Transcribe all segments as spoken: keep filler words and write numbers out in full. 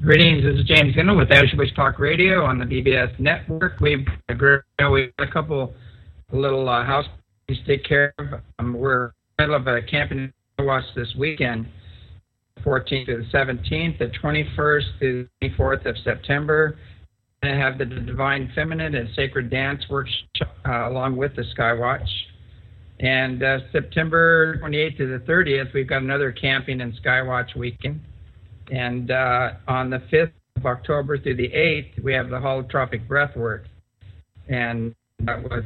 Greetings, this is James Gindel with As You Wish Talk Radio on the B B S Network. We've got a couple little uh, house to take care of. Um, we're in the middle of a camping watch this weekend, fourteenth to the seventeenth, the twenty-first to the twenty-fourth of September. I have the Divine Feminine and Sacred Dance workshop uh, along with the Skywatch. And uh, September twenty-eighth to the thirtieth, we've got another camping and Skywatch weekend. And uh, on the fifth of October through the eighth, we have the holotropic breathwork. And that was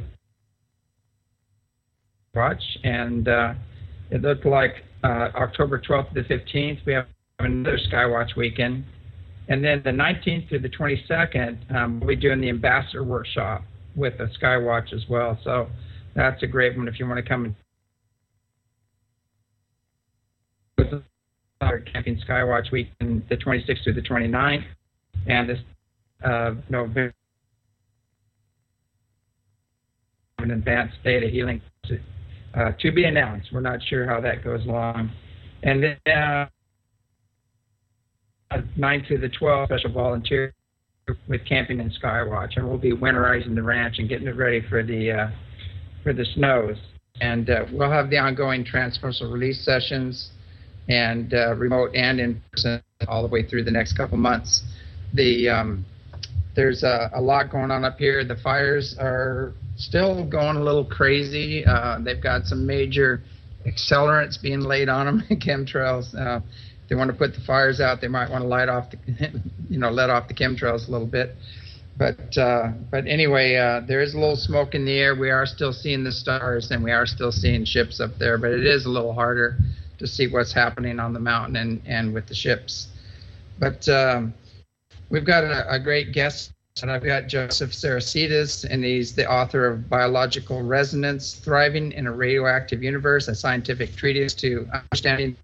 watch. And uh, it looked like uh, October twelfth to the fifteenth, we have another Skywatch weekend. And then the nineteenth through the twenty-second, um, we'll be doing the Ambassador Workshop with the Skywatch as well. So that's a great one if you want to come and our Camping Skywatch weekend, the twenty-sixth through the twenty-ninth, and this uh, November an advanced data healing to, uh, to be announced. We're not sure how that goes along. And then uh, ninth to the twelfth, special volunteer with Camping and Skywatch, and we'll be winterizing the ranch and getting it ready for the uh, for the snows. And uh, we'll have the ongoing transversal release sessions and uh, remote and in person all the way through the next couple months. The um, there's a, a lot going on up here. The fires are still going a little crazy. Uh, they've got some major accelerants being laid on them, chemtrails. Uh, if they want to put the fires out, they might want to light off the, you know, let off the chemtrails a little bit. But uh, but anyway, uh, there is a little smoke in the air. We are still seeing the stars, and we are still seeing ships up there. But it is a little harder to see what's happening on the mountain and, and with the ships. But um, we've got a, a great guest, and I've got Joseph Saracides, and he's the author of Biological Resonance, Thriving in a Radioactive Universe, a scientific treatise to understanding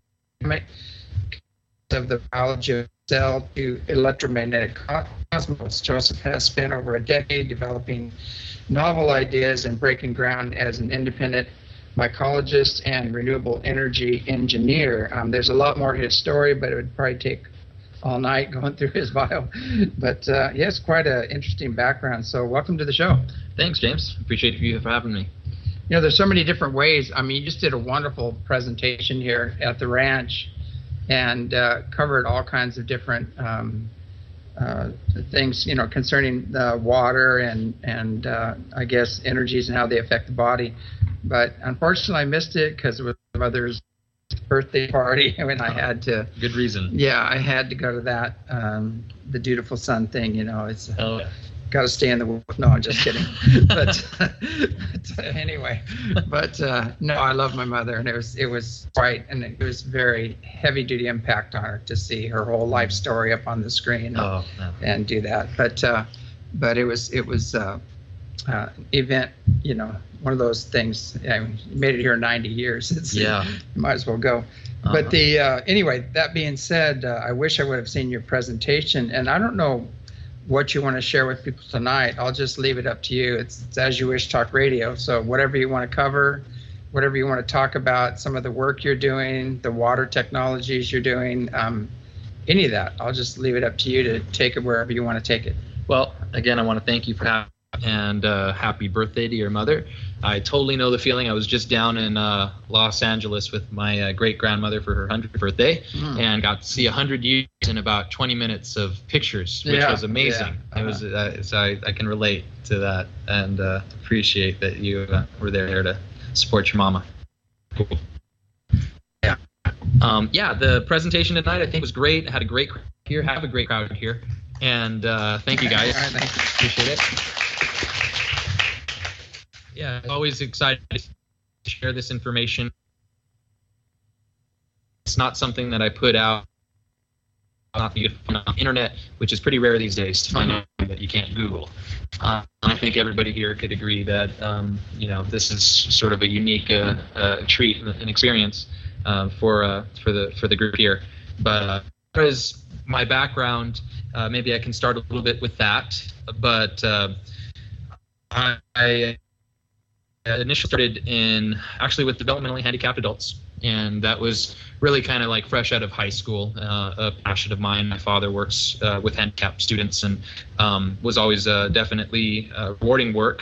of the biology of the cell to electromagnetic cosmos. Joseph has spent over a decade developing novel ideas and breaking ground as an independent mycologist and renewable energy engineer. Um, there's a lot more to his story, but it would probably take all night going through his bio. But uh, he has quite an interesting background. So welcome to the show. Thanks, James. Appreciate you for having me. You know, there's so many different ways. I mean, you just did a wonderful presentation here at the ranch and uh, covered all kinds of different um, uh, things, you know, concerning the water and, and uh, I guess, energies and how they affect the body. But unfortunately, I missed it because it was my mother's birthday party, and I had to. Good reason. Yeah, I had to go to that. Um, the dutiful son thing, you know, it's oh, yeah. Got to stay in the. No, I'm just kidding. but, but anyway, but uh, no, I love my mother, and it was it was quite, and it was very heavy duty impact on her to see her whole life story up on the screen and, oh, no. and do that. But uh, but it was it was uh, uh, event, you know. One of those things. I mean, you made it here in ninety years. It's, yeah. You might as well go. Uh-huh. But the uh, anyway, that being said, uh, I wish I would have seen your presentation. And I don't know what you want to share with people tonight. I'll just leave it up to you. It's, it's As You Wish Talk Radio. So whatever you want to cover, whatever you want to talk about, some of the work you're doing, the water technologies you're doing, um, any of that. I'll just leave it up to you to take it wherever you want to take it. Well, again, I want to thank you for having me. And uh, happy birthday to your mother. I totally know the feeling. I was just down in uh, Los Angeles with my uh, great-grandmother for her hundredth birthday mm. and got to see one hundred years in about twenty minutes of pictures, which yeah, was amazing. Yeah. Uh-huh. It was, uh, so I, I can relate to that and uh, appreciate that you uh, were there to support your mama. Cool. Yeah. Um, yeah, the presentation tonight I think was great. I had a great crowd here. Have a great crowd here. And uh, thank you, guys. All right, thank you. Appreciate it. Yeah, always excited to share this information. It's not something that I put out on the internet, which is pretty rare these days to find out that you can't Google. Uh, I think everybody here could agree that um, you know this is sort of a unique uh, uh, treat, an experience uh, for uh, for the for the group here. But uh, as far as my background, uh, maybe I can start a little bit with that. But uh, I. I initially started in actually with developmentally handicapped adults, And that was really kind of like fresh out of high school, uh, a passion of mine. My father works uh, with handicapped students, and um, was always uh, definitely uh, rewarding work.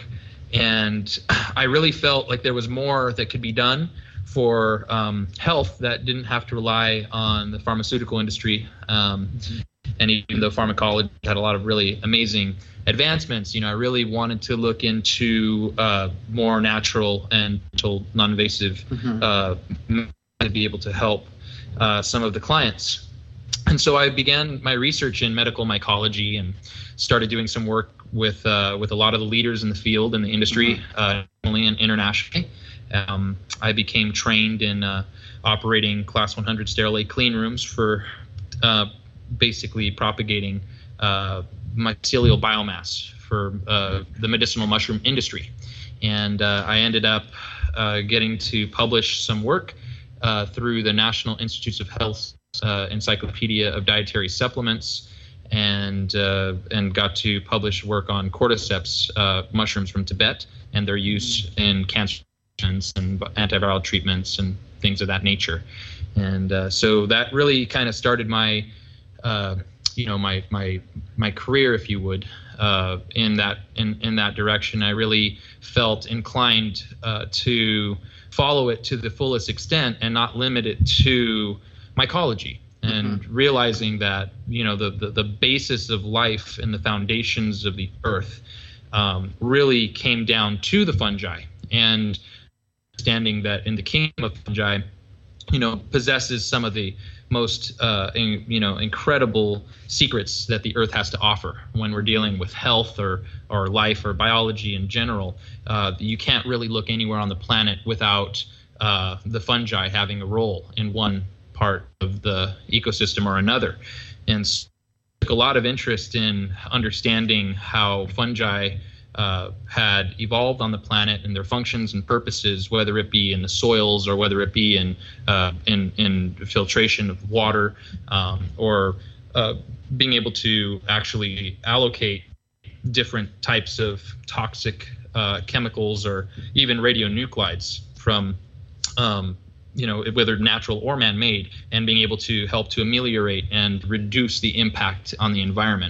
And I really felt like there was more that could be done for um, health that didn't have to rely on the pharmaceutical industry. Um, and even though pharmacology had a lot of really amazing advancements, you know, I really wanted to look into uh, more natural and non-invasive mm-hmm. uh, to be able to help uh, some of the clients. And so I began my research in medical mycology and started doing some work with uh, with a lot of the leaders in the field in the industry, mm-hmm. uh, nationally and internationally. Um, I became trained in uh, operating class one hundred sterile clean rooms for uh, basically propagating uh, mycelial biomass for uh, the medicinal mushroom industry. And uh, I ended up uh, getting to publish some work uh, through the National Institutes of Health uh, Encyclopedia of Dietary Supplements, and uh, and got to publish work on cordyceps uh, mushrooms from Tibet and their use in cancer and antiviral treatments and things of that nature. And uh, so that really kind of started my uh, you know my my my career, if you would, uh, in that in in that direction. I really felt inclined uh, to follow it to the fullest extent and not limit it to mycology. And mm-hmm. realizing that, you know, the, the the basis of life and the foundations of the earth um, really came down to the fungi, and understanding that in the kingdom of fungi, you know, possesses some of the most, uh, in, you know, incredible secrets that the earth has to offer when we're dealing with health or or life or biology in general. Uh, you can't really look anywhere on the planet without uh, the fungi having a role in one part of the ecosystem or another. And so I took a lot of interest in understanding how fungi uh, had evolved on the planet and their functions and purposes, whether it be in the soils or whether it be in uh, in, in filtration of water, um, or uh, being able to actually allocate different types of toxic uh, chemicals or even radionuclides from um, you know, whether natural or man-made, and being able to help to ameliorate and reduce the impact on the environment.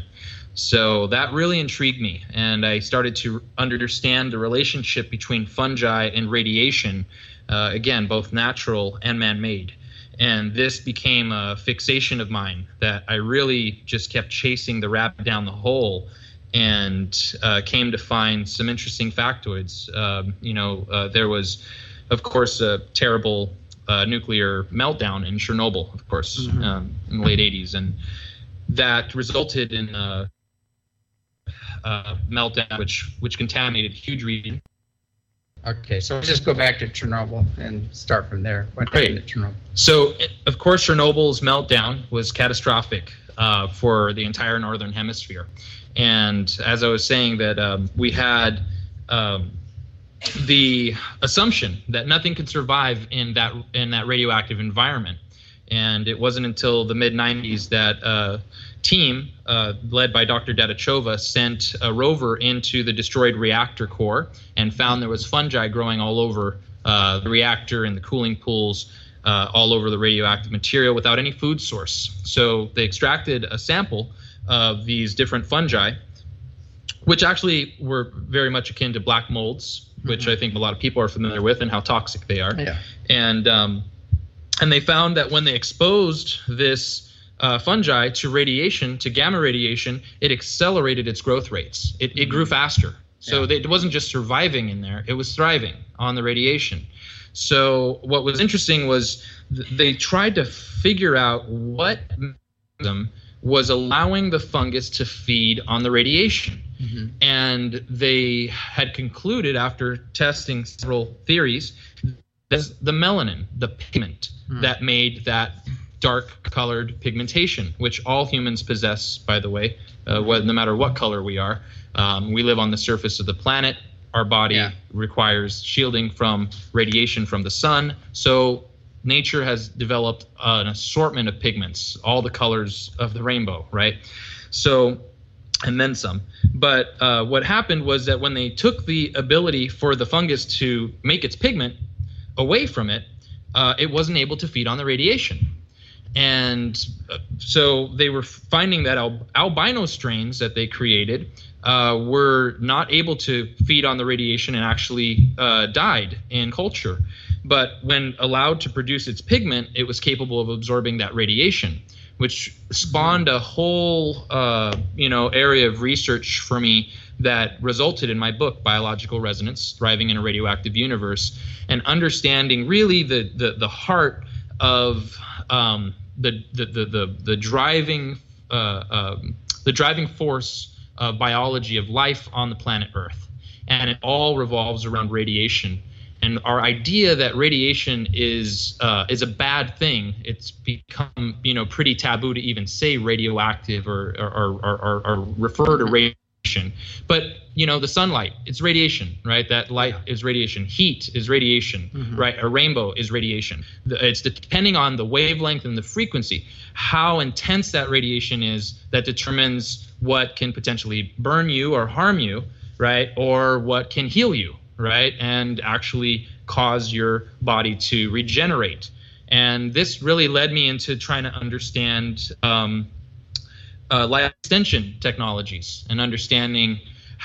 So that really intrigued me, and I started to understand the relationship between fungi and radiation, uh, again, both natural and man-made. And this became a fixation of mine that I really just kept chasing the rabbit down the hole, and uh, came to find some interesting factoids. Um, you know, uh, there was, of course, a terrible Uh, nuclear meltdown in Chernobyl, of course, mm-hmm. um, in the late eighties, and that resulted in a, a meltdown which which contaminated huge region. Okay, so we'll just go back to Chernobyl and start from there. What happened at Chernobyl? So, of course, Chernobyl's meltdown was catastrophic uh, for the entire northern hemisphere, and as I was saying, that um, we had um, the assumption that nothing could survive in that in that radioactive environment. And it wasn't until the mid nineties that a team uh, led by Doctor Dadachova sent a rover into the destroyed reactor core and found there was fungi growing all over uh, the reactor and the cooling pools, uh, all over the radioactive material without any food source. So they extracted a sample of these different fungi, which actually were very much akin to black molds, which mm-hmm. I think a lot of people are familiar with, and how toxic they are. Yeah. And um, and they found that when they exposed this uh, fungi to radiation, to gamma radiation, it accelerated its growth rates. It, mm-hmm. it grew faster. So yeah. they, it wasn't just surviving in there, it was thriving on the radiation. So what was interesting was th- they tried to figure out what mechanism was allowing the fungus to feed on the radiation. Mm-hmm. And they had concluded, after testing several theories, that the melanin, the pigment mm. that made that dark colored pigmentation, which all humans possess, by the way, uh, whether, no matter what color we are. Um, we live on the surface of the planet. Our body yeah. requires shielding from radiation from the sun. So nature has developed an assortment of pigments, all the colors of the rainbow, right? So, and then some. But uh, what happened was that when they took the ability for the fungus to make its pigment away from it, uh, it wasn't able to feed on the radiation. And uh, so they were finding that al- albino strains that they created uh, were not able to feed on the radiation and actually uh, died in culture. But when allowed to produce its pigment, it was capable of absorbing that radiation, which spawned a whole uh, you know area of research for me that resulted in my book, Biological Resonance: Thriving in a Radioactive Universe, and understanding really the the, the heart of um, the, the the the the driving uh, um, the driving force of biology of life on the planet Earth, and it all revolves around radiation. And our idea that radiation is uh, is a bad thing, it's become you know pretty taboo to even say radioactive or or, or, or, or refer to radiation. But you know the sunlight, it's radiation, right? That light yeah. is radiation. Heat is radiation, mm-hmm. right? A rainbow is radiation. It's depending on the wavelength and the frequency, how intense that radiation is, that determines what can potentially burn you or harm you, right? Or what can heal you, right? And actually cause your body to regenerate. And this really led me into trying to understand um, uh, life extension technologies and understanding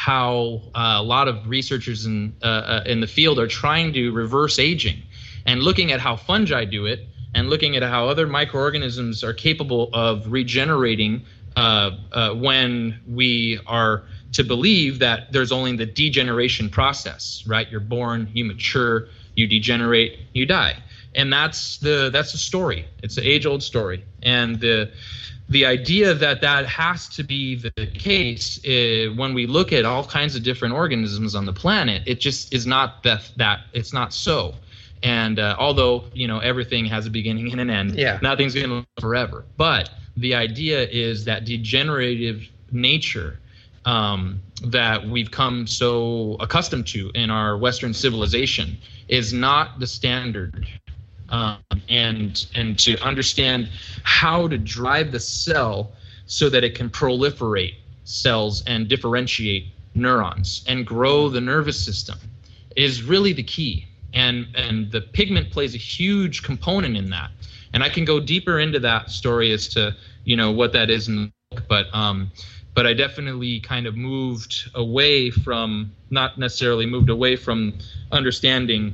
how uh, a lot of researchers in, uh, uh, in the field are trying to reverse aging, and looking at how fungi do it, and looking at how other microorganisms are capable of regenerating uh, uh, when we are to believe that there's only the degeneration process, right? You're born, you mature, you degenerate, you die. And that's the that's the story. It's an age-old story. And the the idea that that has to be the case uh, when we look at all kinds of different organisms on the planet, it just is not that that it's not so. And uh, although, you know, everything has a beginning and an end, yeah. nothing's going to live forever. But the idea is that degenerative nature Um, that we've come so accustomed to in our Western civilization is not the standard. Um, and and to understand how to drive the cell so that it can proliferate cells and differentiate neurons and grow the nervous system is really the key. And and the pigment plays a huge component in that. And I can go deeper into that story as to, you know, what that is in the book, but um, But I definitely kind of moved away from, not necessarily moved away from understanding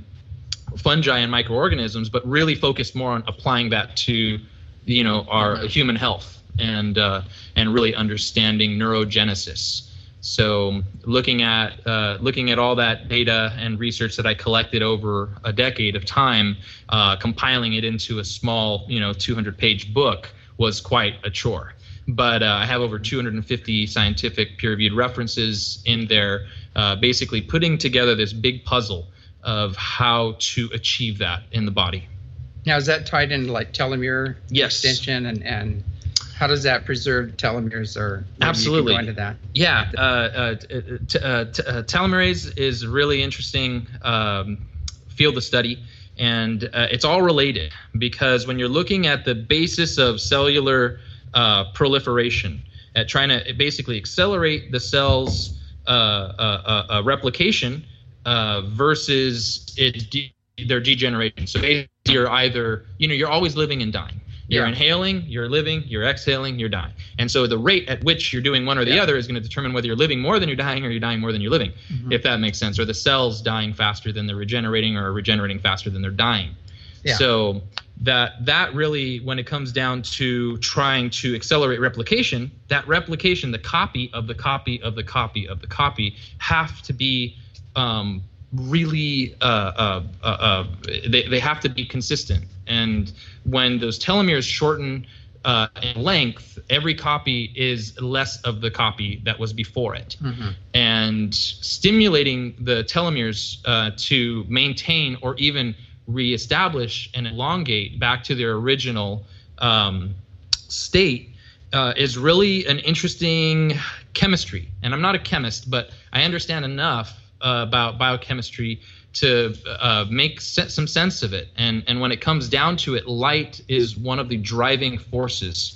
fungi and microorganisms, but really focused more on applying that to, you know, our human health and uh, and really understanding neurogenesis. So looking at uh, looking at all that data and research that I collected over a decade of time, uh, compiling it into a small, you know, two hundred page book was quite a chore. But uh, I have over two hundred fifty scientific peer-reviewed references in there, uh, basically putting together this big puzzle of how to achieve that in the body. Now, is that tied into like telomere yes. extension, and, and how does that preserve telomeres? Or absolutely you can go into that? Yeah, uh, uh, t- uh, t- uh, telomerase is a really interesting um, field of study. And uh, it's all related, because when you're looking at the basis of cellular Uh, proliferation, at trying to basically accelerate the cell's uh, uh, uh, uh, replication uh, versus its de- their degeneration. So basically, you're either, you know, you're always living and dying. You're yeah. inhaling, you're living, you're exhaling, you're dying. And so the rate at which you're doing one or the yeah. other is going to determine whether you're living more than you're dying, or you're dying more than you're living, mm-hmm. if that makes sense. Or the cells dying faster than they're regenerating, or regenerating faster than they're dying. Yeah. So that that really, when it comes down to trying to accelerate replication, that replication, the copy of the copy of the copy of the copy, have to be um, really uh, uh, uh, uh, they, they have to be consistent. And when those telomeres shorten uh, in length, every copy is less of the copy that was before it. Mm-hmm. And stimulating the telomeres uh, to maintain or even reestablish and elongate back to their original um, state uh, is really an interesting chemistry. And I'm not a chemist, but I understand enough uh, about biochemistry to uh, make se- some sense of it. And and when it comes down to it, light is one of the driving forces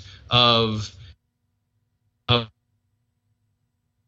of of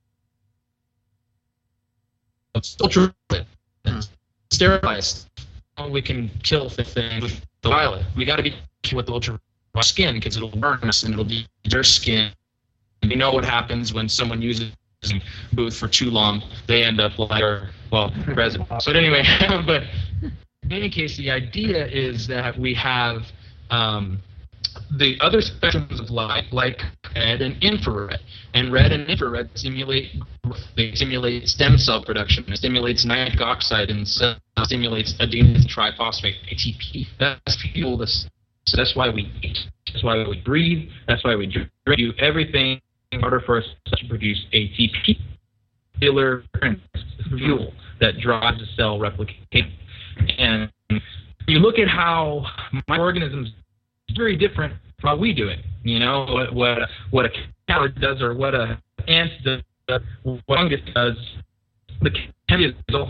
ultraviolet, sterilized we can kill the thing with the violet. We got to be careful with the ultraviolet skin because it'll burn us and it'll be your skin. And we know what happens when someone uses booth for too long. They end up like our, well, president. But anyway, but in any case, the idea is that we have um, the other spectrums of light, like red and infrared. And red and infrared stimulate they stimulate stem cell production. It stimulates nitric oxide and stimulates adenosine triphosphate, A T P. That's fuel. This, so that's why we eat. That's why we breathe. That's why we drink. We do everything in order for us to produce A T P, cellular fuel that drives the cell replication. And you look at how microorganisms are very different from how we do it. You know, what what, what a coward does or what a ant does, what fungus does. The chemical,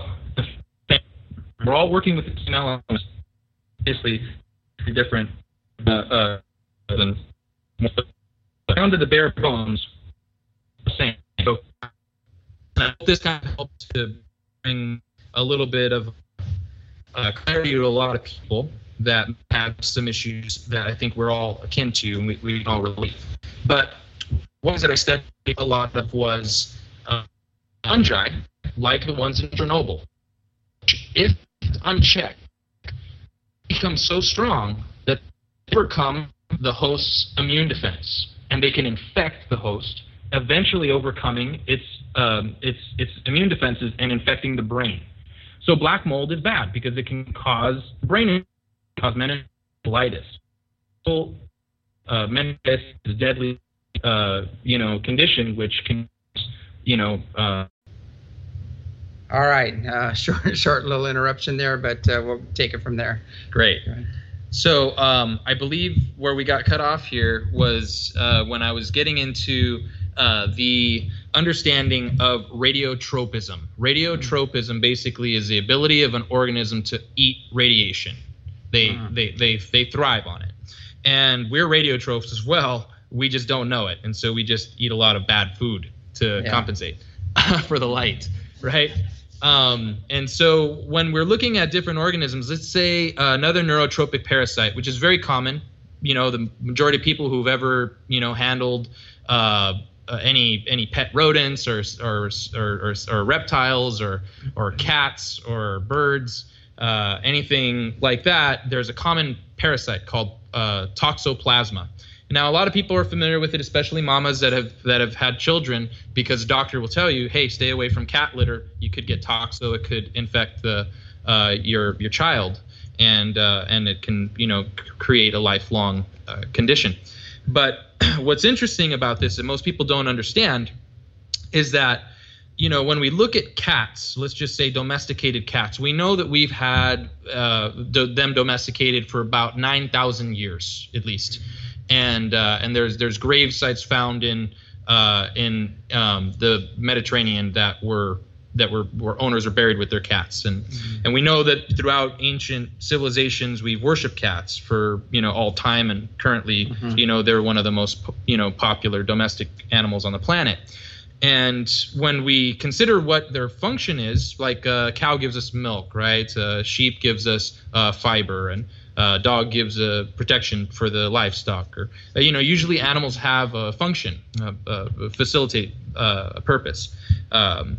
we're all working with the same elements, obviously different uh, uh, than down to the bare bones. Same. So I hope this kind of helps to bring a little bit of uh, clarity to a lot of people that have some issues that I think we're all akin to and we, we all relate. But ones that I studied a lot of was uh, fungi, like the ones in Chernobyl. If unchecked, become so strong that they overcome the host's immune defense, and they can infect the host, eventually overcoming its um, its its immune defenses and infecting the brain. So black mold is bad because it can cause brain cause meningitis. So uh, meningitis is a deadly uh, you know condition which can you know. Uh, All right, uh, short short little interruption there, but uh, we'll take it from there. Great. So um, I believe where we got cut off here was uh, when I was getting into uh, the understanding of radiotropism. Radiotropism basically is the ability of an organism to eat radiation. They uh-huh. they they they thrive on it, and we're radiotrophs as well. We just don't know it, and so we just eat a lot of bad food to yeah. compensate for the light, right? Um, and so when we're looking at different organisms, let's say uh, another neurotropic parasite, which is very common. You know, the majority of people who've ever, you know, handled uh, uh, any any pet rodents or or or, or, or reptiles or or cats or birds, uh, anything like that, there's a common parasite called uh, toxoplasma. Now, a lot of people are familiar with it, especially mamas that have that have had children, because the doctor will tell you, hey, stay away from cat litter. You could get toxo. It could infect the uh, your your child, and uh, and it can you know create a lifelong uh, condition. But what's interesting about this that most people don't understand is that you know when we look at cats, let's just say domesticated cats, we know that we've had uh, do- them domesticated for about nine thousand years at least. And uh, and there's there's grave sites found in uh, in um, the Mediterranean that were that were where owners are buried with their cats, and mm-hmm. and we know that throughout ancient civilizations we've worshipped cats for you know all time, and currently mm-hmm. you know they're one of the most you know popular domestic animals on the planet. And when we consider what their function is, like a cow gives us milk, right? A sheep gives us uh, fiber, and Uh, dog gives a protection for the livestock, or uh, you know, usually animals have a function, uh, uh, facilitate uh, a purpose. Um,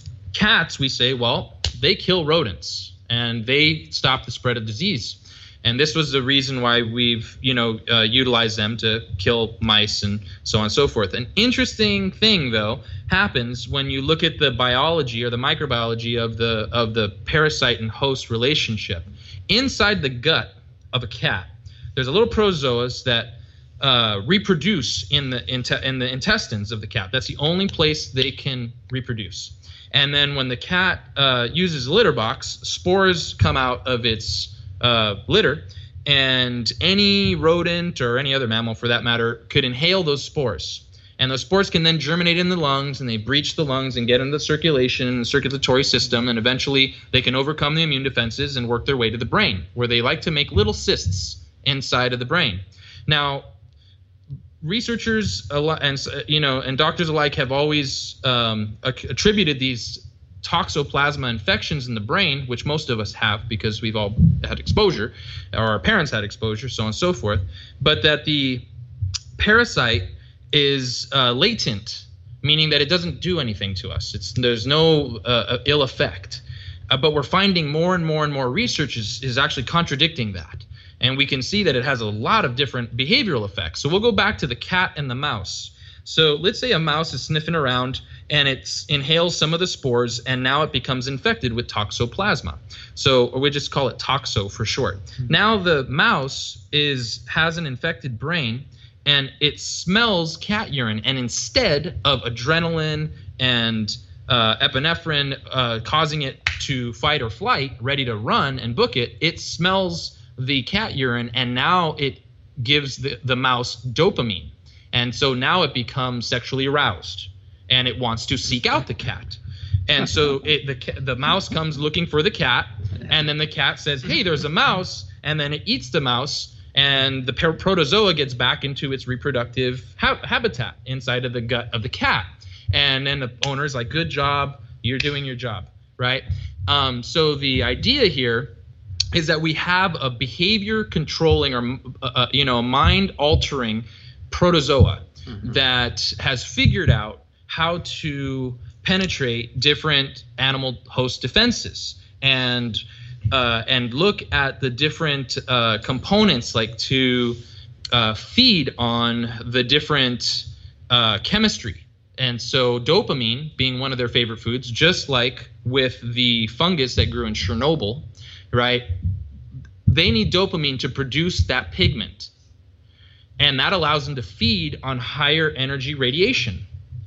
cats, we say, well, they kill rodents and they stop the spread of disease, and this was the reason why we've you know uh, utilized them to kill mice and so on and so forth. An interesting thing, though, happens when you look at the biology or the microbiology of the of the parasite and host relationship. Inside the gut of a cat, there's a little protozoas that uh, reproduce in the in, in the intestines of the cat. That's the only place they can reproduce. And then when the cat uh, uses a litter box, spores come out of its uh, litter, and any rodent or any other mammal, for that matter, could inhale those spores. And those spores can then germinate in the lungs, and they breach the lungs and get into the circulation and the circulatory system, and eventually they can overcome the immune defenses and work their way to the brain, where they like to make little cysts inside of the brain. Now, researchers and you know and doctors alike have always um, attributed these toxoplasma infections in the brain, which most of us have because we've all had exposure, or our parents had exposure, so on and so forth, but that the parasite is uh, latent, meaning that it doesn't do anything to us. It's, there's no uh, ill effect. Uh, but we're finding more and more and more research is, is actually contradicting that. And we can see that it has a lot of different behavioral effects. So we'll go back to the cat and the mouse. So let's say a mouse is sniffing around and it inhales some of the spores, and now it becomes infected with toxoplasma. So, or we just call it toxo for short. Mm-hmm. Now the mouse is has an infected brain, and it smells cat urine, and instead of adrenaline and uh, epinephrine uh, causing it to fight or flight, ready to run and book it, it smells the cat urine, and now it gives the, the mouse dopamine. And so now it becomes sexually aroused, and it wants to seek out the cat. And so it, the the mouse comes looking for the cat, and then the cat says, "Hey, there's a mouse," and then it eats the mouse, and the protozoa gets back into its reproductive ha- habitat inside of the gut of the cat. And then the owner's like, "Good job, you're doing your job," right? Um, so the idea here is that we have a behavior controlling or uh, you know, mind altering protozoa mm-hmm. that has figured out how to penetrate different animal host defenses and uh, and look at the different uh, components, like to uh, feed on the different uh, chemistry. And so dopamine being one of their favorite foods, just like with the fungus that grew in Chernobyl, right? They need dopamine to produce that pigment. And that allows them to feed on higher energy radiation.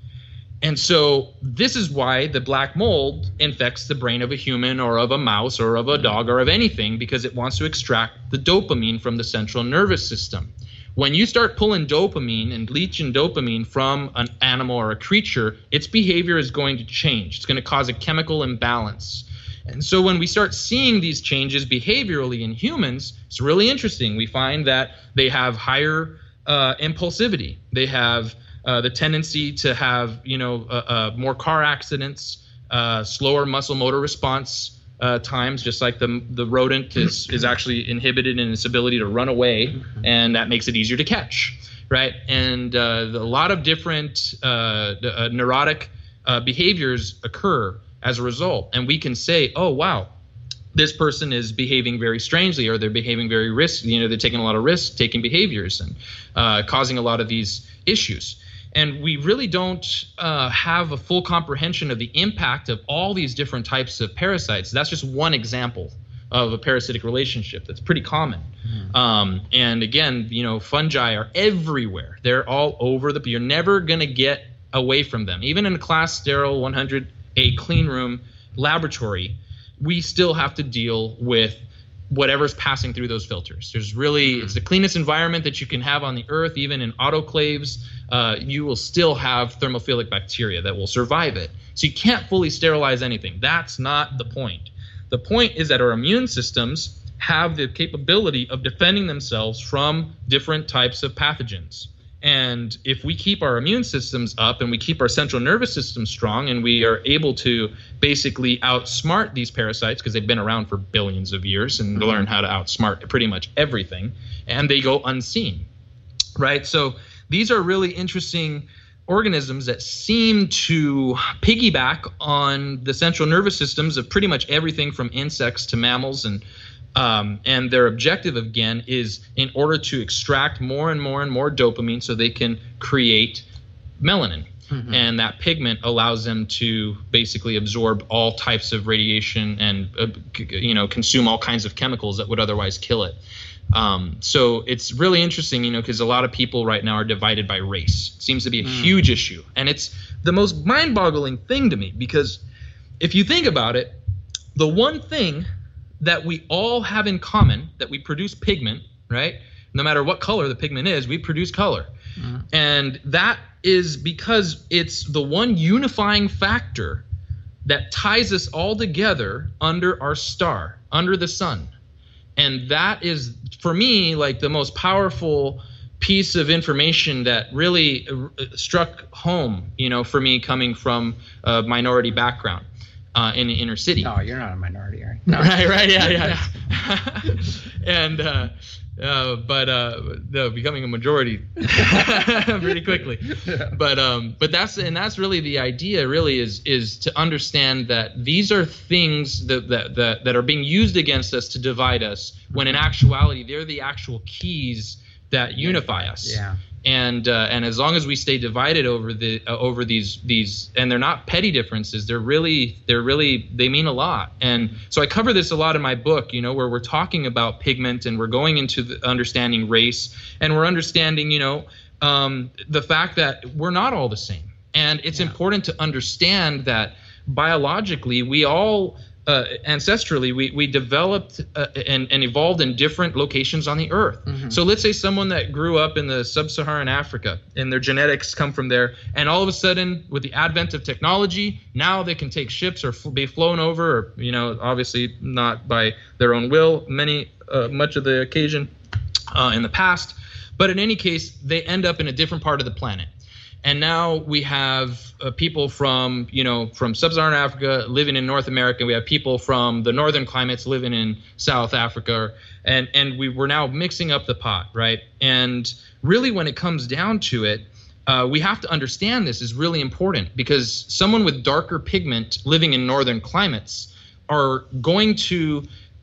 And so this is why the black mold infects the brain of a human or of a mouse or of a dog or of anything, because it wants to extract the dopamine from the central nervous system. When you start pulling dopamine and leaching dopamine from an animal or a creature, its behavior is going to change. It's going to cause a chemical imbalance. And so when we start seeing these changes behaviorally in humans, it's really interesting. We find that they have higher uh, impulsivity. They have uh, the tendency to have, you know, uh, uh, more car accidents, uh, slower muscle motor response uh, times, just like the the rodent is is actually inhibited in its ability to run away, and that makes it easier to catch, right? And uh, the, a lot of different uh, uh, neurotic uh, behaviors occur as a result. And we can say, oh, wow, this person is behaving very strangely, or they're behaving very risky. You know, they're taking a lot of risks, taking behaviors, and uh, causing a lot of these issues. And we really don't uh, have a full comprehension of the impact of all these different types of parasites. That's just one example of a parasitic relationship that's pretty common. Mm. Um, and again, you know, fungi are everywhere. They're all over the, you're never going to get away from them. Even in a class sterile one hundred a clean room laboratory, we still have to deal with whatever's passing through those filters. There's really, it's the cleanest environment that you can have on the earth. Even in autoclaves, uh, you will still have thermophilic bacteria that will survive it. So you can't fully sterilize anything. That's not the point. The point is that our immune systems have the capability of defending themselves from different types of pathogens. And if we keep our immune systems up and we keep our central nervous system strong, and we are able to basically outsmart these parasites, because they've been around for billions of years and mm-hmm. learn how to outsmart pretty much everything, and they go unseen, right? So these are really interesting organisms that seem to piggyback on the central nervous systems of pretty much everything from insects to mammals. And Um, and their objective, again, is in order to extract more and more and more dopamine so they can create melanin. Mm-hmm. And that pigment allows them to basically absorb all types of radiation and, uh, you know, consume all kinds of chemicals that would otherwise kill it. Um, so it's really interesting, you know, because a lot of people right now are divided by race. It seems to be a mm. huge issue. And it's the most mind-boggling thing to me, because if you think about it, the one thing that we all have in common, that we produce pigment, right? No matter what color the pigment is, we produce color. Mm. And that is because it's the one unifying factor that ties us all together under our star, under the sun. And that is, for me, like the most powerful piece of information that really struck home, you know, for me, coming from a minority background. uh, in the inner city. No, you're not a minority, are you? No. Right, right, yeah, yeah, yeah. and uh, uh, but uh, no, becoming a majority pretty quickly. But um, but that's and that's really the idea. Really is is to understand that these are things that that that, that are being used against us to divide us, when in actuality they're the actual keys that unify us. Yeah. And uh, and as long as we stay divided over the uh, over these these and they're not petty differences, they're really they're really they mean a lot. And so I cover this a lot in my book, you know, where we're talking about pigment and we're going into the understanding race, and we're understanding, you know, um, the fact that we're not all the same. And it's Yeah. important to understand that biologically we all Uh, ancestrally, we, we developed uh, and, and evolved in different locations on the earth. Mm-hmm. So let's say someone that grew up in the sub-Saharan Africa and their genetics come from there, and all of a sudden, with the advent of technology, now they can take ships or f- be flown over, or, you know, obviously not by their own will, many, uh, much of the occasion uh, in the past. But in any case, they end up in a different part of the planet. And now we have uh, people from, you know, from sub-Saharan Africa living in North America. We have people from the northern climates living in South Africa. And, and we we're now mixing up the pot, right? And really, when it comes down to it, uh, we have to understand this is really important, because someone with darker pigment living in northern climates are going to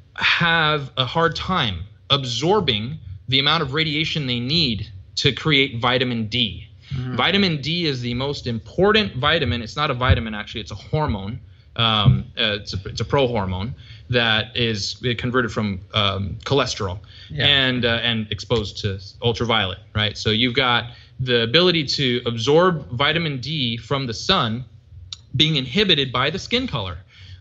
have a hard time absorbing the amount of radiation they need to create vitamin D. Mm-hmm. Vitamin D is the most important vitamin. It's not a vitamin, actually. It's a hormone. Um, uh, it's, a, it's a prohormone that is converted from um, cholesterol yeah. and uh, and exposed to ultraviolet, right? So you've got the ability to absorb vitamin D from the sun being inhibited by the skin color,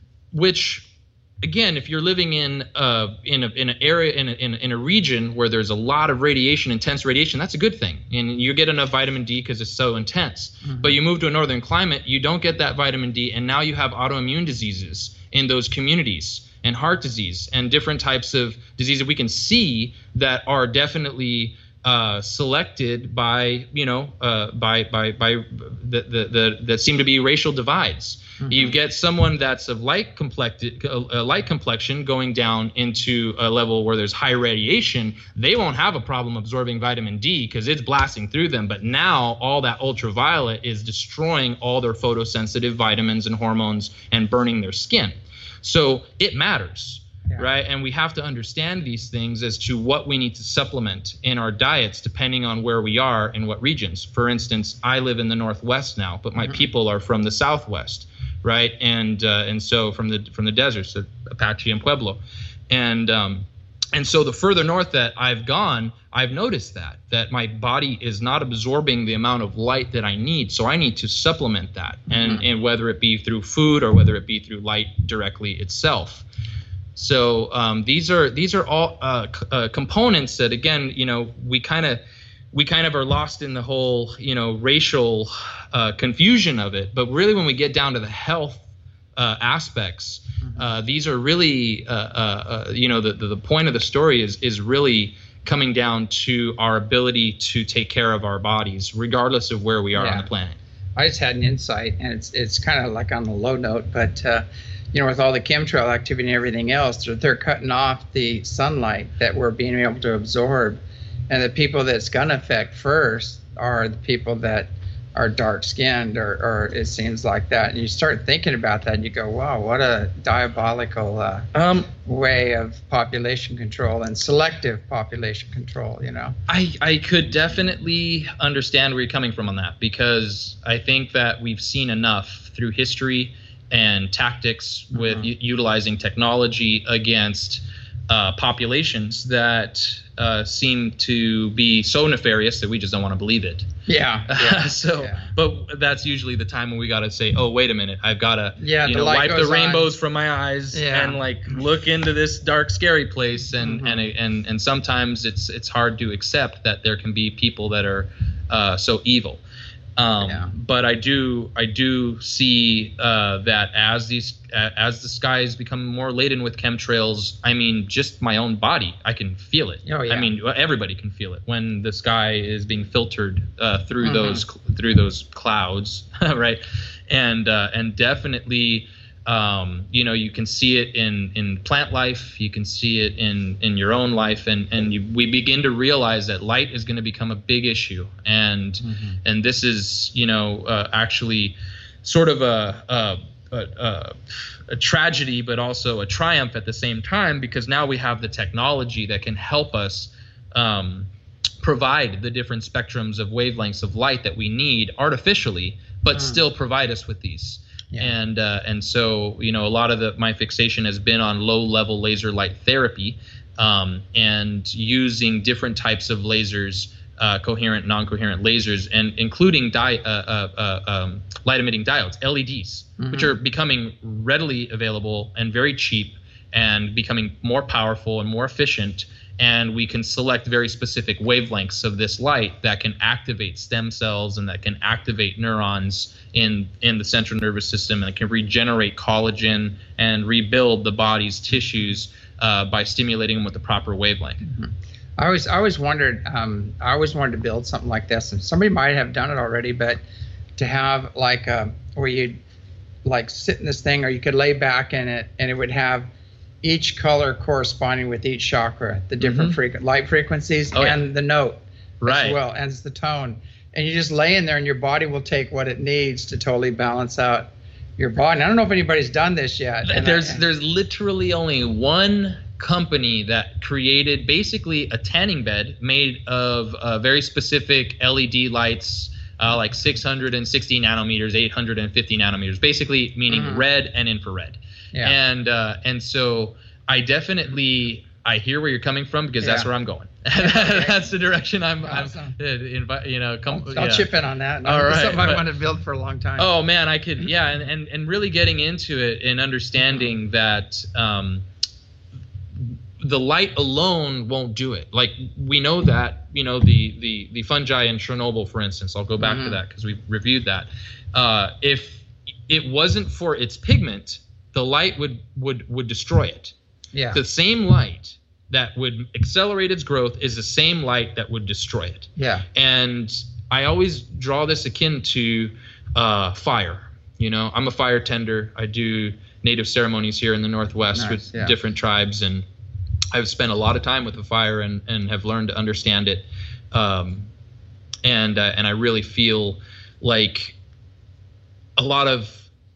which, again, if you're living in uh in a in an area in a, in a, in a region where there's a lot of radiation, intense radiation, that's a good thing, and you get enough vitamin D because it's so intense. Mm-hmm. But you move to a northern climate, you don't get that vitamin D, and now you have autoimmune diseases in those communities, and heart disease, and different types of diseases we can see that are definitely uh, selected by you know uh, by by by the, the the that seem to be racial divides. Mm-hmm. You get someone that's of light complected, a light complexion going down into a level where there's high radiation. They won't have a problem absorbing vitamin D because it's blasting through them. But now all that ultraviolet is destroying all their photosensitive vitamins and hormones and burning their skin. So it matters. Yeah. Right. And we have to understand these things as to what we need to supplement in our diets, depending on where we are and what regions. For instance, I live in the Northwest now, but my mm-hmm. people are from the Southwest. Right. And uh, and so from the from the deserts, so Apache and Pueblo. And um, and so the further north that I've gone, I've noticed that that my body is not absorbing the amount of light that I need. So I need to supplement that. Mm-hmm. And, and whether it be through food or whether it be through light directly itself. So um, these are these are all uh, c- uh, components that, again, you know, we kind of we kind of are lost in the whole, you know, racial uh, confusion of it. But really, when we get down to the health uh, aspects, mm-hmm. uh, these are really, uh, uh, uh, you know, the, the the point of the story is is really coming down to our ability to take care of our bodies, regardless of where we are yeah. on the planet. I just had an insight, and it's it's kind of like on the low note, but uh, you know, with all the chemtrail activity and everything else, they're, they're cutting off the sunlight that we're being able to absorb, and the people that's going to affect first are the people that are dark-skinned, or, or it seems like that. And you start thinking about that, and you go, wow, what a diabolical uh, um, way of population control and selective population control, you know? I, I could definitely understand where you're coming from on that, because I think that we've seen enough through history and tactics with mm-hmm. u- utilizing technology against uh, populations that uh, seem to be so nefarious that we just don't want to believe it. Yeah. yeah so, yeah. but that's usually the time when we got to say, oh, wait a minute, I've got to, yeah, you the know, wipe the rainbows on. from my eyes yeah. and like look into this dark, scary place. And, mm-hmm. and, and, and sometimes it's, it's hard to accept that there can be people that are uh, so evil. Um, yeah. But I do, I do see uh, that as these, uh, as the skies become more laden with chemtrails, I mean, just my own body, I can feel it. Oh, yeah. I mean, everybody can feel it when the sky is being filtered uh, through mm-hmm. those through those clouds, right? And uh, and definitely, Um, you know, you can see it in, in plant life, you can see it in, in your own life, and, and you, we begin to realize that light is going to become a big issue. And mm-hmm. and this is, you know, uh, actually sort of a, a, a, a tragedy, but also a triumph at the same time, because now we have the technology that can help us um, provide the different spectrums of wavelengths of light that we need artificially, but mm. still provide us with these. Yeah. And uh, and so, you know, a lot of the my fixation has been on low-level laser light therapy, um, and using different types of lasers, uh, coherent, non-coherent lasers, and including di- uh, uh, uh, um, light-emitting diodes, L E Ds, mm-hmm. which are becoming readily available and very cheap, and becoming more powerful and more efficient. And we can select very specific wavelengths of this light that can activate stem cells and that can activate neurons in in the central nervous system, and it can regenerate collagen and rebuild the body's tissues uh, by stimulating them with the proper wavelength. Mm-hmm. I always I always wondered um, I always wanted to build something like this, and somebody might have done it already, but to have like a, where you'd like sit in this thing, or you could lay back in it, and it would have each color corresponding with each chakra, the different mm-hmm. frequ- light frequencies, oh, and yeah. the note right. as well, and the tone. And you just lay in there, and your body will take what it needs to totally balance out your body. And I don't know if anybody's done this yet. There's I, there's literally only one company that created basically a tanning bed made of uh, very specific L E D lights, uh, like six hundred sixty nanometers, eight hundred fifty nanometers, basically meaning mm-hmm. red and infrared. Yeah. And uh, and so I definitely I hear where you're coming from, because yeah. that's where I'm going. That's the direction I'm. Awesome. I'm invite you know. Come, I'll, I'll yeah. chip in on that. All right. Something but, I wanted to build for a long time. Oh man, I could. Yeah, and and, and really getting into it and understanding that um, the light alone won't do it. Like we know that, you know, the the the fungi in Chernobyl, for instance. I'll go back mm-hmm. to that because we reviewed that. Uh, if it wasn't for its pigment, the light would would would destroy it. Yeah. The same light that would accelerate its growth is the same light that would destroy it. Yeah. And I always draw this akin to uh, fire. You know, I'm a fire tender. I do native ceremonies here in the Northwest nice, with yeah. different tribes, and I've spent a lot of time with the fire and, and have learned to understand it. Um, and uh, and I really feel like a lot of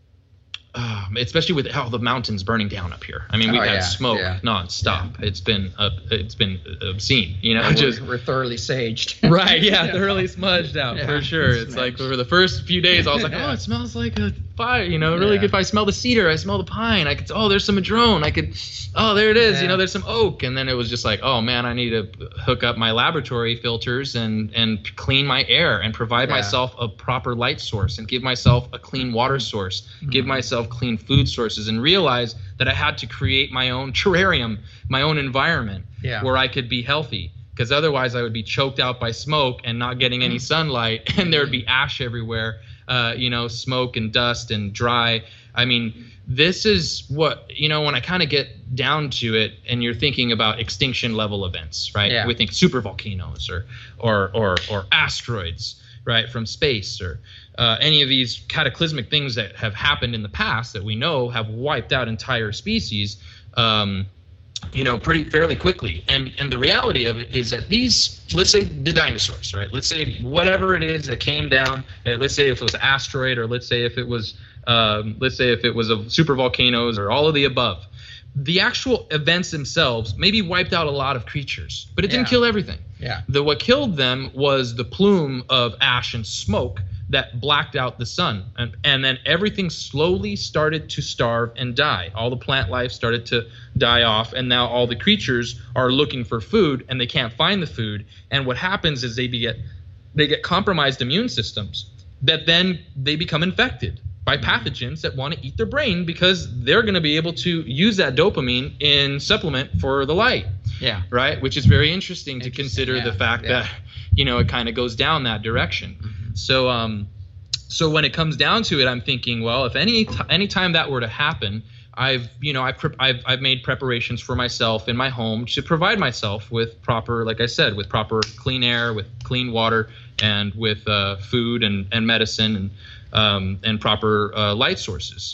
Um, especially with how the mountains burning down up here. I mean, we've oh, had yeah, smoke yeah. nonstop. Yeah. It's been uh, it's been obscene, you know. Yeah, just we're, we're thoroughly saged. Right? Yeah, thoroughly smudged out yeah, for sure. It's smudged. Like for the first few days, I was like, yeah. oh, it smells like a fire. You know, really yeah. good. If I smell the cedar, I smell the pine. I could. Oh, there's some madrone. I could. Oh, there it is. Yeah. You know, there's some oak. And then it was just like, oh man, I need to hook up my laboratory filters and and clean my air and provide yeah. myself a proper light source and give myself a clean water source, mm-hmm. give myself clean food source. And realize that I had to create my own terrarium, my own environment yeah. where I could be healthy, because otherwise I would be choked out by smoke and not getting any sunlight, and there would be ash everywhere, uh, you know, smoke and dust and dry. I mean, this is what, you know, when I kind of get down to it and you're thinking about extinction level events, right? Yeah. We think super volcanoes or, or, or, or asteroids, right, from space, or uh, any of these cataclysmic things that have happened in the past that we know have wiped out entire species, um, you know, pretty fairly quickly. And and the reality of it is that these, let's say the dinosaurs, right? Let's say whatever it is that came down. Uh, let's say if it was an asteroid, or let's say if it was, um, let's say if it was a super volcanoes, or all of the above. The actual events themselves maybe wiped out a lot of creatures, but it didn't yeah. kill everything. Yeah. The what killed them was the plume of ash and smoke that blacked out the sun, and and then everything slowly started to starve and die. All the plant life started to die off, and now all the creatures are looking for food and they can't find the food. And what happens is they get they get compromised immune systems that then they become infected by pathogens that want to eat their brain, because they're going to be able to use that dopamine in supplement for the light. Yeah. Right? Which is very interesting, interesting to consider yeah, the fact yeah. that, you know, it kind of goes down that direction. Mm-hmm. So um, so when it comes down to it, I'm thinking, well, if any t- any time that were to happen, I've, you know, I've, pre- I've I've made preparations for myself in my home to provide myself with proper, like I said, with proper clean air, with clean water, and with uh, food and, and medicine and um, and proper uh, light sources.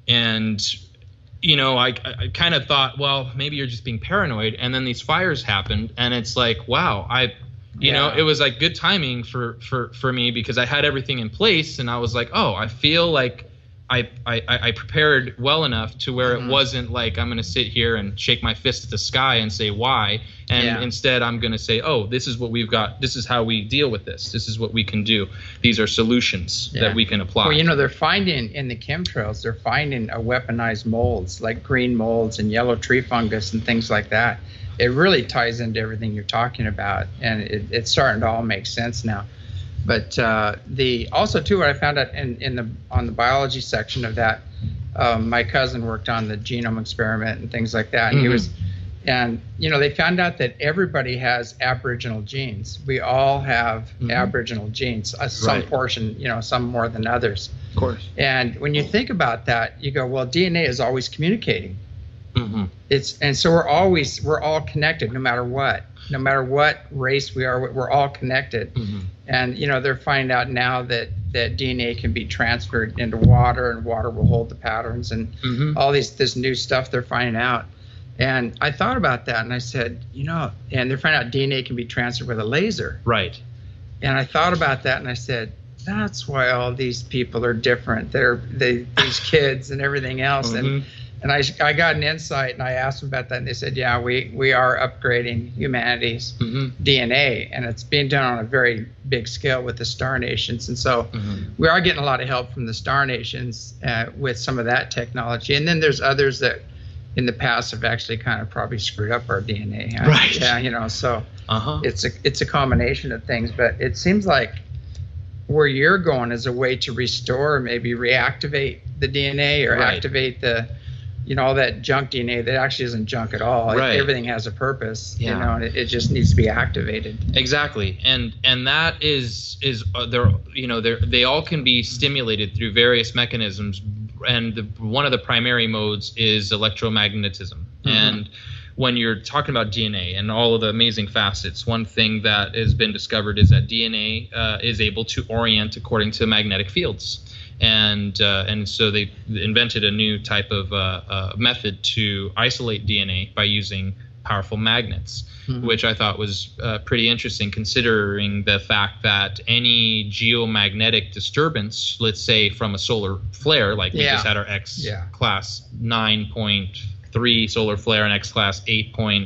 and you know, I, I kind of thought, well, maybe you're just being paranoid. And then these fires happened, and it's like, wow, I, you yeah. know, it was like good timing for, for, for me, because I had everything in place, and I was like, oh, I feel like I, I, I prepared well enough to where mm-hmm. it wasn't like I'm going to sit here and shake my fist at the sky and say why. And yeah. instead I'm going to say, oh, this is what we've got. This is how we deal with this. This is what we can do. These are solutions yeah. that we can apply. Well, you know, they're finding in the chemtrails, they're finding a weaponized molds like green molds and yellow tree fungus and things like that. It really ties into everything you're talking about. And it, it's starting to all make sense now. But uh, the also too, what I found out in, in the on the biology section of that, um, my cousin worked on the genome experiment and things like that. And mm-hmm. he was, and you know, they found out that everybody has Aboriginal genes. We all have mm-hmm. Aboriginal genes, uh, some right. portion, you know, some more than others. Of course. And when you think about that, you go, well, D N A is always communicating. Mm-hmm. It's and so we're always we're all connected, no matter what. No matter what race we are, we're all connected. Mm-hmm. And, you know, they're finding out now that, that D N A can be transferred into water, and water will hold the patterns, and mm-hmm. all these this new stuff they're finding out. And I thought about that, and I said, you know, and they're finding out D N A can be transferred with a laser. Right. And I thought about that, and I said, that's why all these people are different. They're they these kids and everything else. Mm-hmm. And And I, I got an insight, and I asked them about that, and they said, yeah, we, we are upgrading humanity's mm-hmm. D N A, and it's being done on a very big scale with the Star Nations. And so mm-hmm. we are getting a lot of help from the Star Nations uh, with some of that technology. And then there's others that in the past have actually kind of probably screwed up our D N A. Right. Yeah, you know, so uh-huh. it's a it's a combination of things. But it seems like where you're going is a way to restore, maybe reactivate the D N A or right. activate the you know, all that junk D N A that actually isn't junk at all. Right. Everything has a purpose, yeah. you know, and it, it just needs to be activated. Exactly. And and that is is uh, they're you know they they all can be stimulated through various mechanisms, and the, one of the primary modes is electromagnetism. Mm-hmm. And when you're talking about D N A and all of the amazing facets, one thing that has been discovered is that D N A uh, is able to orient according to magnetic fields. And uh, and so they invented a new type of uh, uh, method to isolate D N A by using powerful magnets, mm-hmm. which I thought was uh, pretty interesting, considering the fact that any geomagnetic disturbance, let's say from a solar flare, like we yeah. just had our X yeah. class nine point three solar flare and X class eight point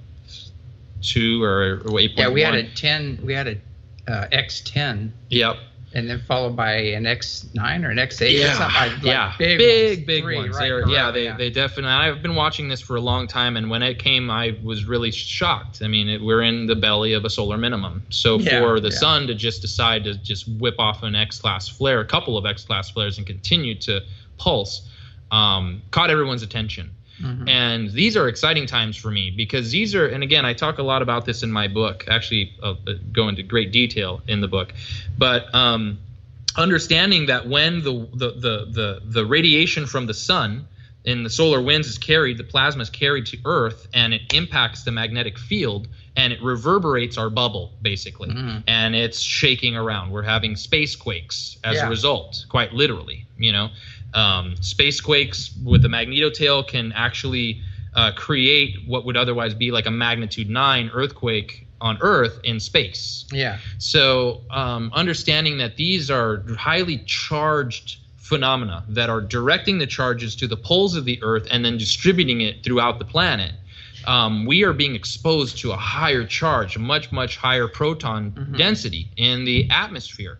two or, or eight point one. Yeah, we had a ten. We had a uh, X ten. Yep. And then followed by an X nine or an X eight. Yeah, or something like, like yeah, big, big, ones. big Three, ones. Right, Right, yeah, they, yeah, they definitely. I've been watching this for a long time, and when it came, I was really shocked. I mean, it, we're in the belly of a solar minimum. So yeah, for the yeah. sun to just decide to just whip off an X-class flare, a couple of X-class flares, and continue to pulse, um, caught everyone's attention. Mm-hmm. And these are exciting times for me, because these are, and again, I talk a lot about this in my book. Actually, I'll go into great detail in the book, but. Um, Understanding that when the, the the the the radiation from the sun in the solar winds is carried, the plasma is carried to Earth, and it impacts the magnetic field, and it reverberates our bubble, basically, mm-hmm. and it's shaking around. We're having space quakes as yeah. a result, quite literally. You know, um, space quakes with the magnetotail can actually uh, create what would otherwise be like a magnitude nine earthquake on Earth in space. Yeah. So um, understanding that these are highly charged phenomena that are directing the charges to the poles of the Earth and then distributing it throughout the planet, um, we are being exposed to a higher charge, a much, much higher proton mm-hmm. density in the atmosphere.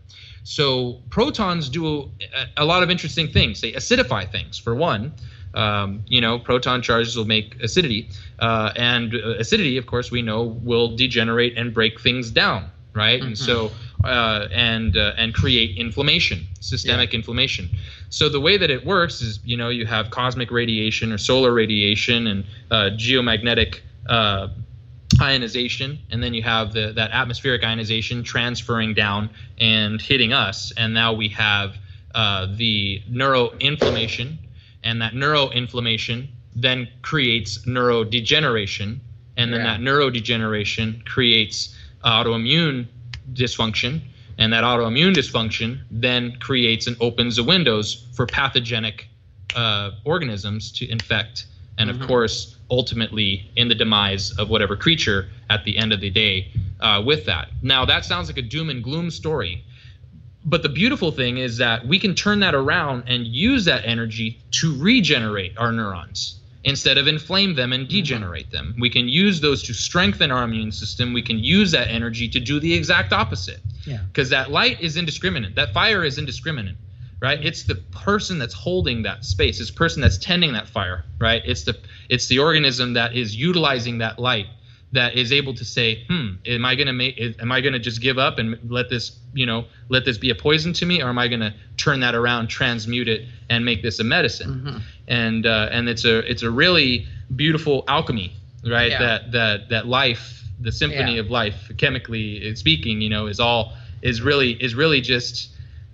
So protons do a, a lot of interesting things. They acidify things, for one. Um, you know, proton charges will make acidity, uh, and uh, acidity, of course, we know will degenerate and break things down, right? Mm-hmm. And so, uh, and uh, and create inflammation, systemic yeah. inflammation. So the way that it works is, you know, you have cosmic radiation or solar radiation and uh, geomagnetic uh, ionization, and then you have the, that atmospheric ionization transferring down and hitting us, and now we have uh, the neuroinflammation. And that neuroinflammation then creates neurodegeneration, and then yeah. that neurodegeneration creates autoimmune dysfunction, and that autoimmune dysfunction then creates and opens the windows for pathogenic uh, organisms to infect, and Mm-hmm. of course, ultimately in the demise of whatever creature at the end of the day uh, with that. Now, that sounds like a doom and gloom story. But the beautiful thing is that we can turn that around and use that energy to regenerate our neurons instead of inflame them and degenerate mm-hmm. them. We can use those to strengthen our immune system. We can use that energy to do the exact opposite. Yeah. Because that light is indiscriminate. That fire is indiscriminate, right? It's the person that's holding that space. It's the person that's tending that fire, right? It's the it's the organism that is utilizing that light that is able to say, hmm, am I gonna make? Am I gonna just give up and let this, you know, let this be a poison to me, or am I gonna turn that around, transmute it, and make this a medicine? Mm-hmm. And uh, and it's a it's a really beautiful alchemy, right? Yeah. That that that life, the symphony yeah. of life, chemically speaking, you know, is all is really is really just,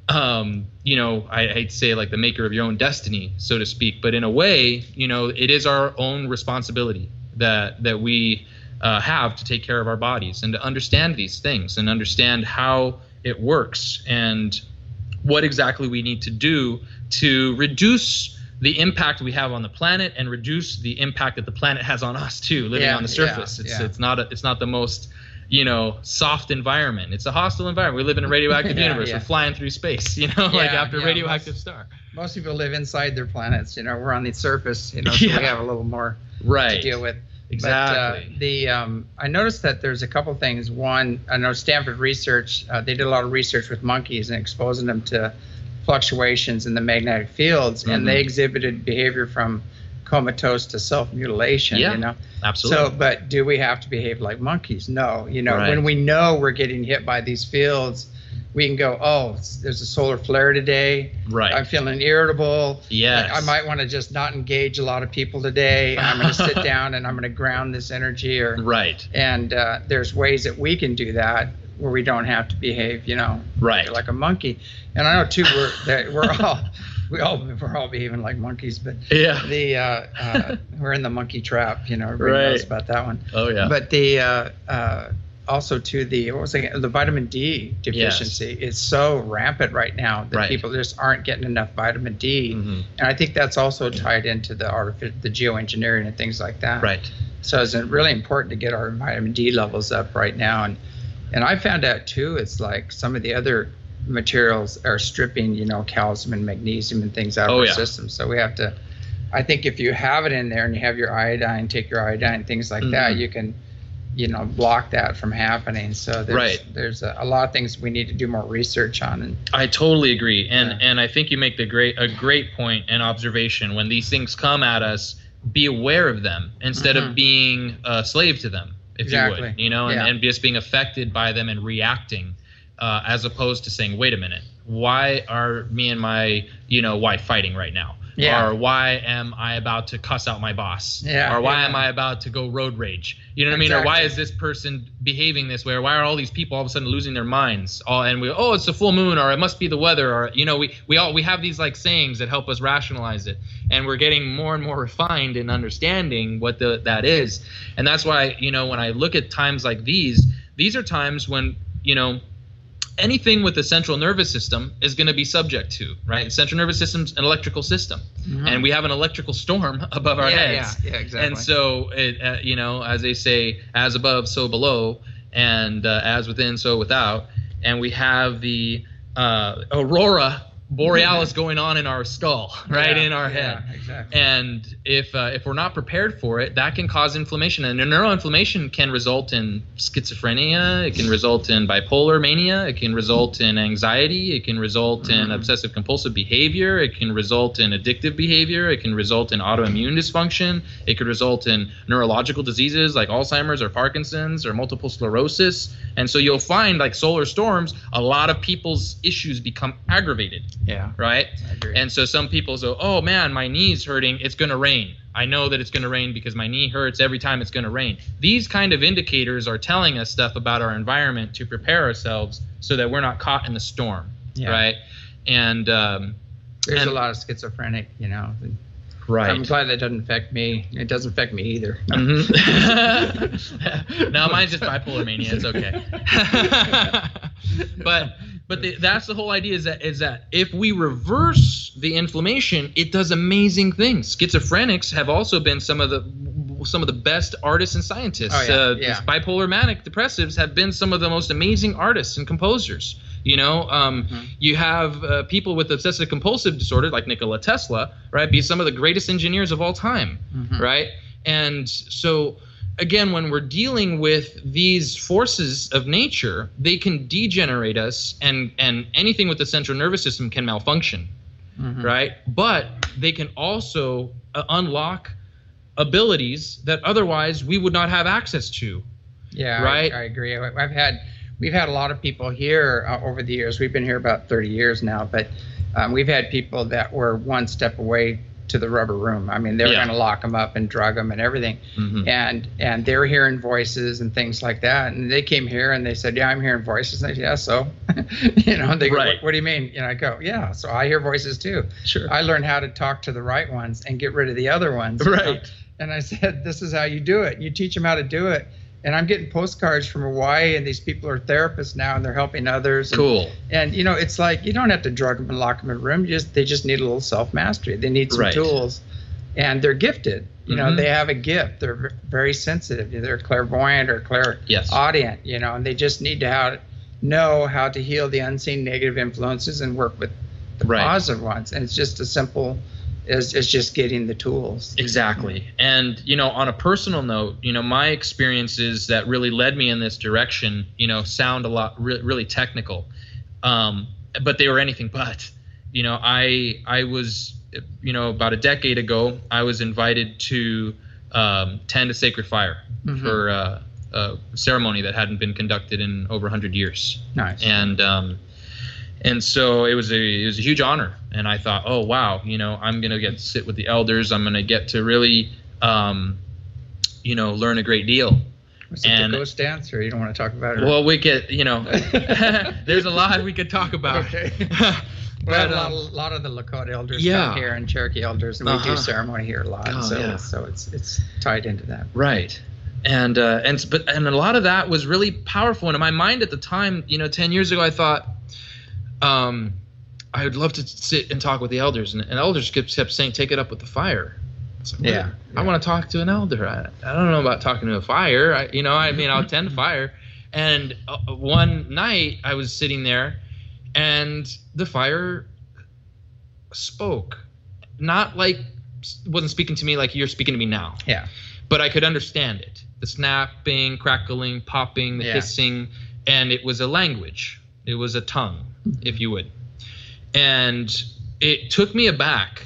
um, you know, I hate to say like the maker of your own destiny, so to speak, but in a way, you know, it is our own responsibility that that we. Uh, have to take care of our bodies and to understand these things and understand how it works and what exactly we need to do to reduce the impact we have on the planet and reduce the impact that the planet has on us too, living yeah, on the surface. Yeah, it's yeah. it's not a, it's not the most, you know, soft environment. It's a hostile environment. We live in a radioactive yeah, universe. yeah. We're flying through space, you know, yeah, like after a yeah, radioactive most, star. Most people live inside their planets. You know, we're on the surface. You know, so yeah. we have a little more right. to deal with. Exactly. But, uh, the um, I noticed that there's a couple things. One, I know Stanford research. Uh, they did a lot of research with monkeys and exposing them to fluctuations in the magnetic fields, mm-hmm. and they exhibited behavior from comatose to self-mutilation. Yeah, you know, absolutely. So, but do we have to behave like monkeys? No. You know, right. when we know we're getting hit by these fields, we can go, oh, there's a solar flare today. Right. I'm feeling irritable. Yes. I might want to just not engage a lot of people today. I'm going to sit down and I'm going to ground this energy. Or right. And uh, there's ways that we can do that where we don't have to behave, you know, right. like a monkey. And I know too, we're that we're all we all we're all behaving like monkeys, but yeah. the uh, uh, we're in the monkey trap. You know, everybody right. knows about that one. Oh yeah. But the uh, uh, also to the what was it, the vitamin D deficiency yes. is so rampant right now that right. people just aren't getting enough vitamin D, mm-hmm. and I think that's also tied into the artificial, the geoengineering and things like that. Right. So it's really important to get our vitamin D levels up right now, and and I found out too, it's like some of the other materials are stripping, you know, calcium and magnesium and things out of oh, our yeah. system. So we have to. I think if you have it in there and you have your iodine, take your iodine, things like mm-hmm. that, you can. You know, block that from happening. So there's, right. there's a, a lot of things we need to do more research on. And I totally agree, and yeah. and I think you make the great a great point and observation. When these things come at us, be aware of them instead mm-hmm. of being a slave to them, if exactly. you would, you know, and, yeah. and just being affected by them and reacting, uh, as opposed to saying, wait a minute, why are me and my you know wife fighting right now? Yeah. Or why am I about to cuss out my boss? Yeah, or why yeah. am I about to go road rage? You know what exactly. I mean? Or why is this person behaving this way? Or why are all these people all of a sudden losing their minds? All and we oh it's a full moon, or it must be the weather, or you know we we all we have these like sayings that help us rationalize it, and we're getting more and more refined in understanding what the that is, and that's why you know when I look at times like these, these are times when you know. Anything with the central nervous system is going to be subject to, right? The central nervous system's an electrical system, mm-hmm. and we have an electrical storm above our yeah, heads. Yeah, yeah, exactly. And so, it, uh, you know, as they say, as above, so below, and uh, as within, so without. And we have the uh, aurora borealis going on in our skull, right, yeah, in our yeah, head. Exactly. And if uh, if we're not prepared for it, that can cause inflammation. And neuroinflammation can result in schizophrenia. It can result in bipolar mania. It can result in anxiety. It can result mm-hmm. in obsessive compulsive behavior. It can result in addictive behavior. It can result in autoimmune dysfunction. It could result in neurological diseases like Alzheimer's or Parkinson's or multiple sclerosis. And so you'll find like solar storms, a lot of people's issues become aggravated. Yeah. Right? I agree. And so some people say, oh man, my knee's hurting. It's going to rain. I know that it's going to rain because my knee hurts every time it's going to rain. These kind of indicators are telling us stuff about our environment to prepare ourselves so that we're not caught in the storm. Yeah. Right? And um, there's and, a lot of schizophrenic, you know. Right. I'm glad that doesn't affect me. It doesn't affect me either. Mm-hmm. No, mine's just bipolar mania. It's okay. but but the, that's the whole idea is that is that if we reverse the inflammation, it does amazing things. Schizophrenics have also been some of the some of the best artists and scientists. Oh, yeah, uh, yeah. Bipolar manic depressives have been some of the most amazing artists and composers. You know, um, mm-hmm. you have uh, people with obsessive compulsive disorder like Nikola Tesla, right? Be some of the greatest engineers of all time, mm-hmm. right? And so, again, when we're dealing with these forces of nature, they can degenerate us, and and anything with the central nervous system can malfunction, mm-hmm. right? But they can also uh, unlock abilities that otherwise we would not have access to. Yeah, right. I, I agree. I've had. We've had a lot of people here uh, over the years. We've been here about thirty years now, but um, we've had people that were one step away to the rubber room. I mean, they were yeah. going to lock them up and drug them and everything. Mm-hmm. And and they were hearing voices and things like that. And they came here and they said, yeah, I'm hearing voices. And I said, yeah, so, you know, they go, right. what, what do you mean? And I go, yeah, so I hear voices too. Sure. I learned how to talk to the right ones and get rid of the other ones. Right. You know? And I said, this is how you do it. You teach them how to do it. And I'm getting postcards from Hawaii, and these people are therapists now, and they're helping others. And, cool. And you know, it's like you don't have to drug them and lock them in a room. You just they just need a little self mastery. They need some right. tools, and they're gifted. You know, mm-hmm. they have a gift. They're very sensitive. They're clairvoyant or clairaudient. Yes. You know, and they just need to how know how to heal the unseen negative influences and work with the right. positive ones. And it's just as simple. Is, is just getting the tools. Exactly. And, you know, on a personal note, you know, my experiences that really led me in this direction, you know, sound a lot re- really technical, um, but they were anything but. You know, I I was, you know, about a decade ago, I was invited to um, tend a sacred fire mm-hmm. for uh, a ceremony that hadn't been conducted in over one hundred years. Nice. And um, And so it was a it was a huge honor, and I thought, oh wow, you know, I'm gonna get to sit with the elders. I'm gonna get to really, um, you know, learn a great deal. Was it and, the ghost dance, or you don't want to talk about it? Well, we could, you know, there's a lot we could talk about. Okay. But, well, a lot, um, a lot of the Lakota elders yeah. come here, and Cherokee elders, and we uh-huh. do ceremony here a lot. Oh, so, yeah. so it's it's tied into that. Right. And uh, and but and a lot of that was really powerful. And in my mind at the time, you know, ten years ago, I thought. Um, I would love to sit and talk with the elders, and, and elders kept, kept saying, "Take it up with the fire." So, yeah, yeah, I want to talk to an elder. I, I don't know about talking to a fire. I, you know, I mean, I'll tend to fire. And uh, one night, I was sitting there, and the fire spoke, not like wasn't speaking to me like you're speaking to me now. Yeah, but I could understand it. The snapping, crackling, popping, the yeah. hissing, and it was a language. It was a tongue, if you would. And it took me aback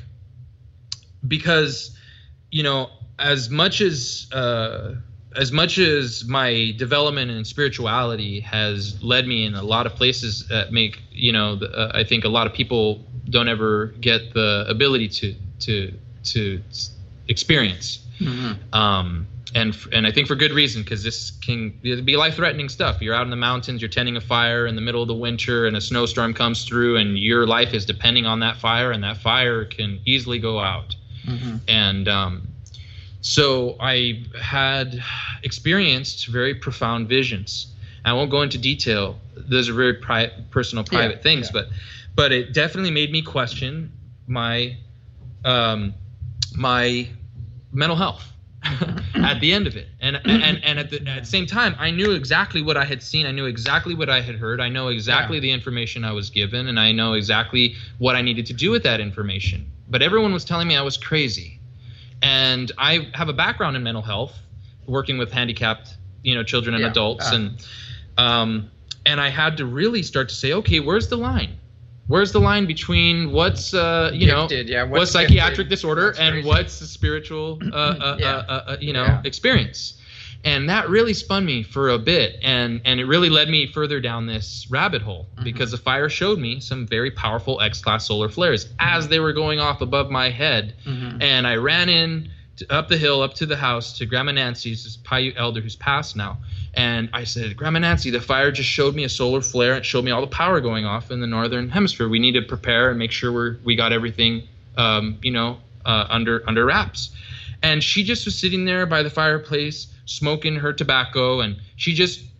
because, you know, as much as uh, as much as my development in spirituality has led me in a lot of places that make, you know, the, uh, I think a lot of people don't ever get the ability to to to experience. Mm-hmm. Um, And and I think for good reason, because this can be life-threatening stuff. You're out in the mountains, you're tending a fire in the middle of the winter, and a snowstorm comes through, and your life is depending on that fire, and that fire can easily go out. Mm-hmm. And um, so I had experienced very profound visions. I won't go into detail. Those are very pri- personal, private yeah, things, yeah. but but it definitely made me question my um, my mental health. At the end of it, and and and at the, at the same time, I knew exactly what I had seen. I knew exactly what I had heard. I know exactly yeah. the information I was given, and I know exactly what I needed to do with that information. But everyone was telling me I was crazy, and I have a background in mental health, working with handicapped, you know, children and yeah. adults, uh. and um, and I had to really start to say, okay, where's the line? Where's the line between what's uh you gifted, know yeah, what's, what's psychiatric gifted, disorder what's and crazy. what's the spiritual uh, uh, yeah. uh, uh you know yeah. experience? And that really spun me for a bit, and and it really led me further down this rabbit hole mm-hmm. because the fire showed me some very powerful X-class solar flares mm-hmm. as they were going off above my head, mm-hmm. and I ran in to, up the hill up to the house to Grandma Nancy's, this Paiute elder who's passed now. And I said, Grandma Nancy, the fire just showed me a solar flare. It showed me all the power going off in the northern hemisphere. We need to prepare and make sure we're we got everything, um, you know, uh, under under wraps. And she just was sitting there by the fireplace, smoking her tobacco, and she just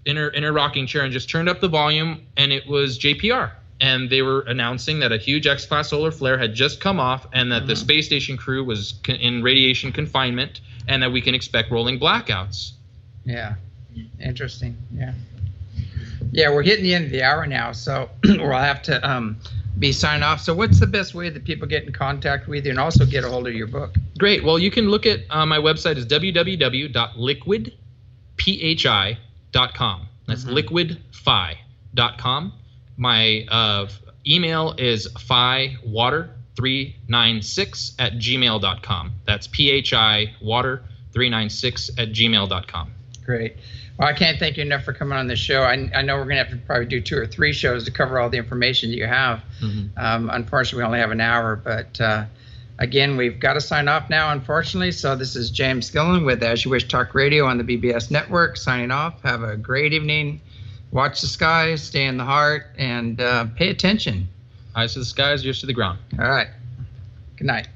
in her in her rocking chair and just turned up the volume, and it was J P R. And they were announcing that a huge X-class solar flare had just come off, and that mm-hmm. the space station crew was con- in radiation confinement, and that we can expect rolling blackouts. Yeah, interesting. Yeah, yeah. We're hitting the end of the hour now, so we'll have to um, be signing off. So, what's the best way that people get in contact with you and also get a hold of your book? Great. Well, you can look at uh, my website is w w w dot liquid phi dot com. That's mm-hmm. liquid phi dot com. My uh, email is phi water three nine six at gmail dot com. That's phi water three nine six at gmail dot com. Great. Well, I can't thank you enough for coming on the show. I, I know we're going to have to probably do two or three shows to cover all the information that you have. Mm-hmm. Um, unfortunately, we only have an hour, but uh, again, we've got to sign off now, unfortunately. So this is James Gillen with As You Wish Talk Radio on the B B S Network, signing off. Have a great evening. Watch the skies, stay in the heart, and uh, pay attention. Eyes to the skies, ears to the ground. All right. Good night.